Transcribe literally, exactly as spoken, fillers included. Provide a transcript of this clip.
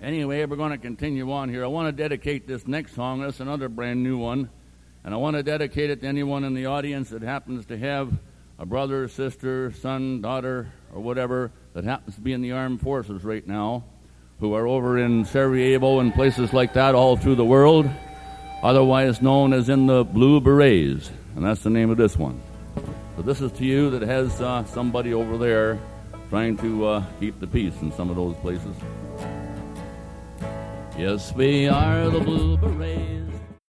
Anyway, we're going to continue on here. I want to dedicate this next song. That's another brand new one. And I want to dedicate it to anyone in the audience that happens to have a brother, sister, son, daughter, or whatever that happens to be in the armed forces right now, who are over in Sarajevo and places like that all through the world, otherwise known as in the Blue Berets. And that's the name of this one. So this is to you that has uh, somebody over there trying to uh, keep the peace in some of those places. Yes, we are the Blue Berets.